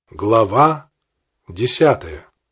Глава 10.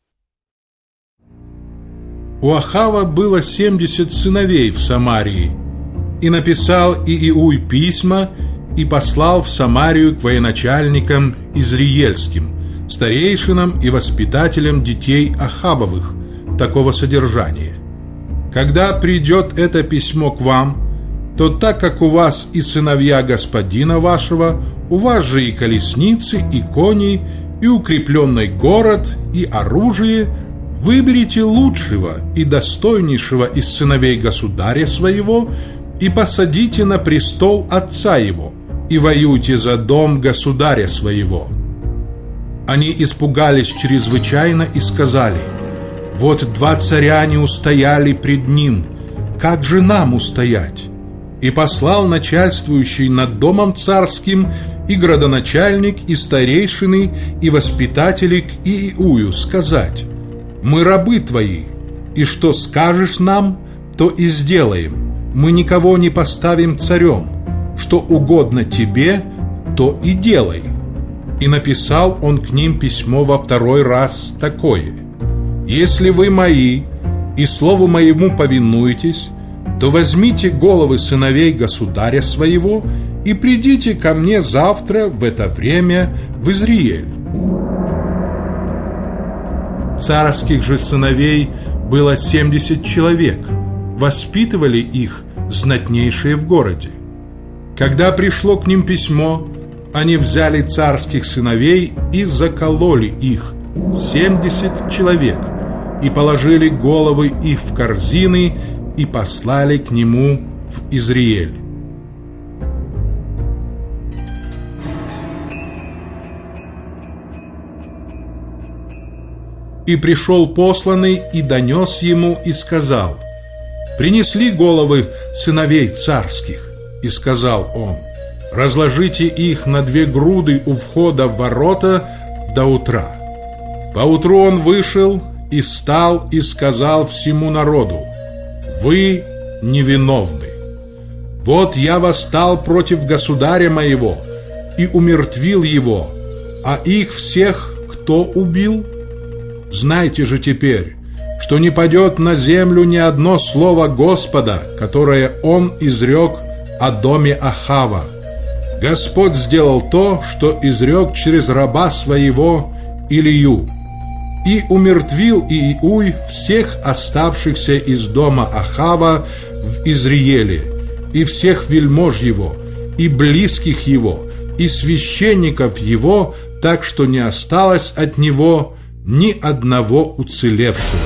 У Ахава было 70 сыновей в Самарии, и написал Ииуй письма и послал в Самарию к военачальникам изриельским, старейшинам и воспитателям детей Ахавовых, такого содержания: когда придет это письмо к вам, то так как у вас и сыновья господина вашего, у вас же и колесницы, и кони, и укрепленный город, и оружие, выберите лучшего и достойнейшего из сыновей государя своего и посадите на престол отца его, и воюйте за дом государя своего. Они испугались чрезвычайно и сказали: вот 2 царя не устояли пред ним, как же нам устоять? И послал начальствующий над домом царским и градоначальник, и старейшины, и воспитатели к Ииую сказать: мы рабы твои, и что скажешь нам, то и сделаем. Мы никого не поставим царем, что угодно тебе, то и делай. И написал он к ним письмо во 2-й раз такое: если вы мои и слову моему повинуетесь, то возьмите головы сыновей государя своего и придите ко мне завтра в это время в Изриэль. Царских же сыновей было 70 человек, воспитывали их знатнейшие в городе. Когда пришло к ним письмо, они взяли царских сыновей и закололи их, 70 человек, и положили головы их в корзины и послали к нему в Изриэль. И пришел посланный и донес ему и сказал: принесли головы сыновей царских. И сказал он: разложите их на 2 груды у входа в ворота до утра. Поутру он вышел и стал и сказал всему народу: вы невиновны. Вот я восстал против государя моего и умертвил его, а их всех кто убил? Знайте же теперь, что не падет на землю ни одно слово Господа, которое он изрек о доме Ахава. Господь сделал то, что изрек через раба своего Илию. И умертвил Ииуй всех оставшихся из дома Ахава в Изриэле, и всех вельмож его, и близких его, и священников его, так что не осталось от него ни одного уцелевшего.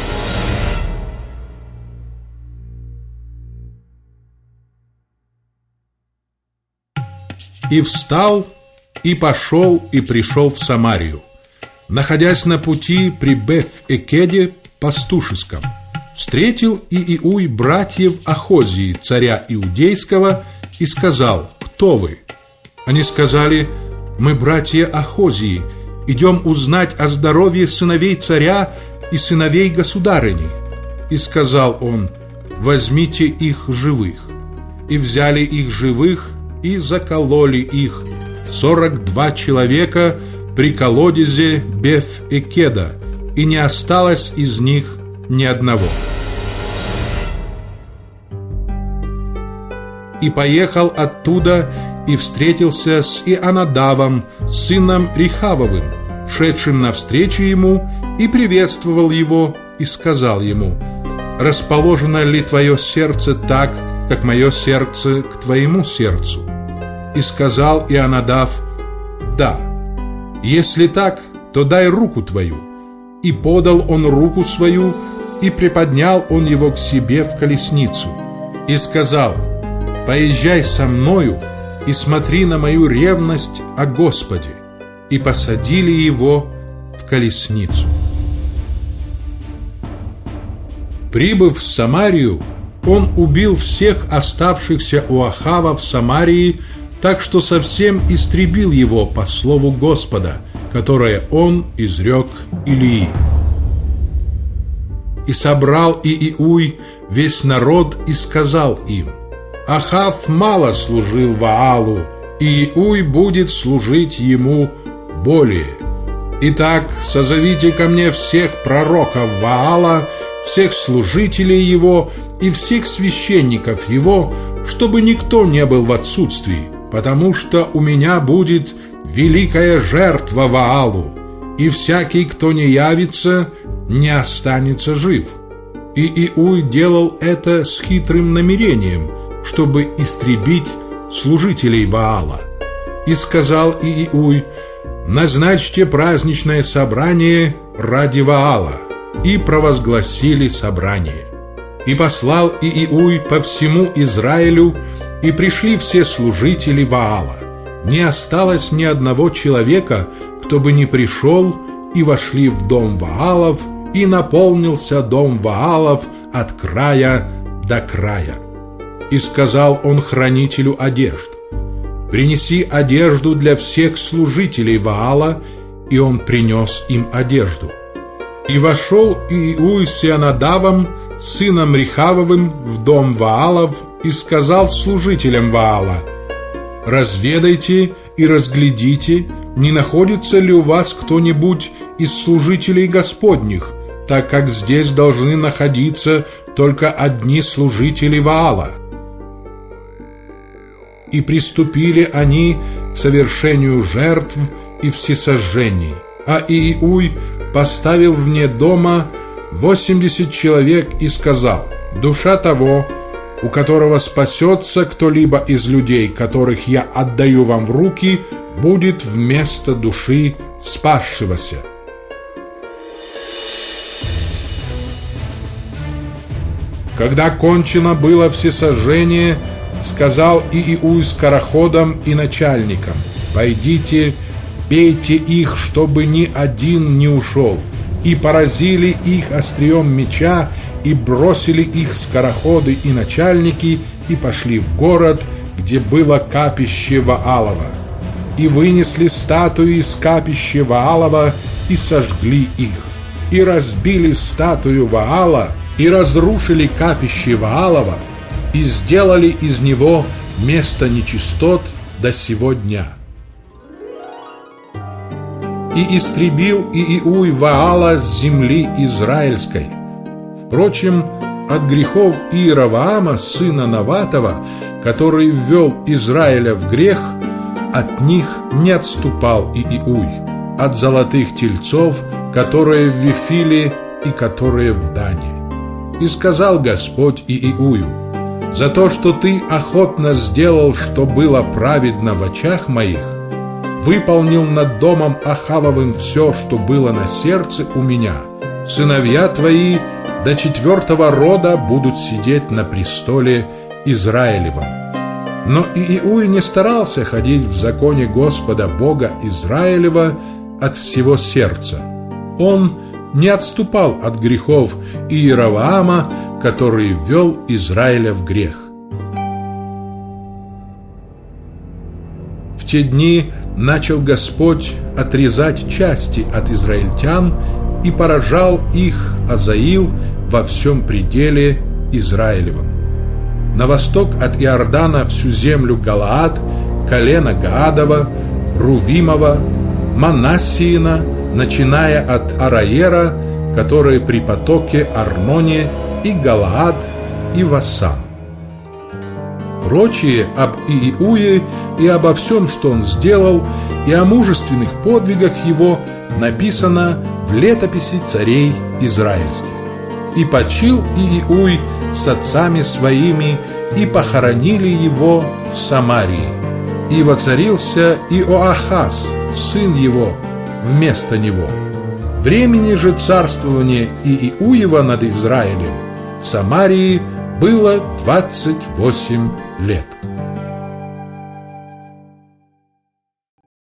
И встал, и пошел, и пришел в Самарию. Находясь на пути при Беф-Экеде пастушеском, встретил Ииуй братьев Ахозии, царя Иудейского, и сказал: кто вы? Они сказали: мы братья Ахозии, идем узнать о здоровье сыновей царя и сыновей государыни. И сказал он: возьмите их живых. И взяли их живых, и закололи их, 42 человека, при колодезе Беф-Экеда, и не осталось из них ни одного. И поехал оттуда и встретился с Ионадавом, сыном Рехавовым, шедшим навстречу ему, и приветствовал его, и сказал ему: расположено ли твое сердце так, как мое сердце к твоему сердцу? И сказал Ионадав: да. Если так, то дай руку твою. И подал он руку свою, и приподнял он его к себе в колесницу. И сказал: поезжай со мною, и смотри на мою ревность о Господе. И посадили его в колесницу. Прибыв в Самарию, он убил всех оставшихся у Ахава в Самарии, так что совсем истребил его по слову Господа, которое он изрек Илии. И собрал Ииуй весь народ и сказал им: Ахав мало служил Ваалу, Ииуй будет служить ему более. Итак, созовите ко мне всех пророков Ваала, всех служителей его и всех священников его, чтобы никто не был в отсутствии, потому что у меня будет великая жертва Ваалу, и всякий, кто не явится, не останется жив». И Иуй делал это с хитрым намерением, чтобы истребить служителей Ваала. И сказал Иуй: «Назначьте праздничное собрание ради Ваала». И провозгласили собрание. И послал Иуй по всему Израилю, и пришли все служители Ваала. Не осталось ни одного человека, кто бы не пришел, и вошли в дом Ваалов, и наполнился дом Ваалов от края до края. И сказал он хранителю одежд: «Принеси одежду для всех служителей Ваала», и он принес им одежду. И вошел Иуй с Ионадавом, сыном Рехавовым, в дом Ваалов, и сказал служителям Ваала: «Разведайте и разглядите, не находится ли у вас кто-нибудь из служителей Господних, так как здесь должны находиться только одни служители Ваала». И приступили они к совершению жертв и всесожжений. А Иуй поставил вне дома 80 человек и сказал: «Душа того, у которого спасется кто-либо из людей, которых я отдаю вам в руки, будет вместо души спасшегося». Когда кончено было всесожжение, сказал Иуй скороходам и начальникам: «Пойдите, бейте их, чтобы ни один не ушел». И поразили их острием меча, и бросили их скороходы и начальники, и пошли в город, где было капище Ваалова. И вынесли статуи из капища Ваалова, и сожгли их. И разбили статую Ваала, и разрушили капище Ваалова, и сделали из него место нечистот до сего дня. И истребил Иуй Ваала с земли израильской. Впрочем, от грехов Иеровоама, сына Наватова, который ввел Израиля в грех, от них не отступал Иуй, от золотых тельцов, которые в Вифиле и которые в Дане. И сказал Господь Иую: «За то, что ты охотно сделал, что было праведно в очах моих, выполнил над домом Ахавовым все, что было на сердце у меня, сыновья твои до 4-го рода будут сидеть на престоле Израилевом». Но Иуй не старался ходить в законе Господа Бога Израилева от всего сердца. Он не отступал от грехов Иеровоама, который ввел Израиля в грех. В те дни начал Господь отрезать части от израильтян и поражал их Азаил во всем пределе Израилевом. На восток от Иордана всю землю Галаад, колено Гаадова, Рувимова, Манассиина, начиная от Араера, который при потоке Арноне, и Галаад, и Васан. Прочее об Иуе и обо всем, что он сделал, и о мужественных подвигах его написано в летописи царей израильских. И почил Иуй с отцами своими, и похоронили его в Самарии. И воцарился Иоахаз, сын его, вместо него. Времени же царствования Иуева над Израилем в Самарии было 28 лет.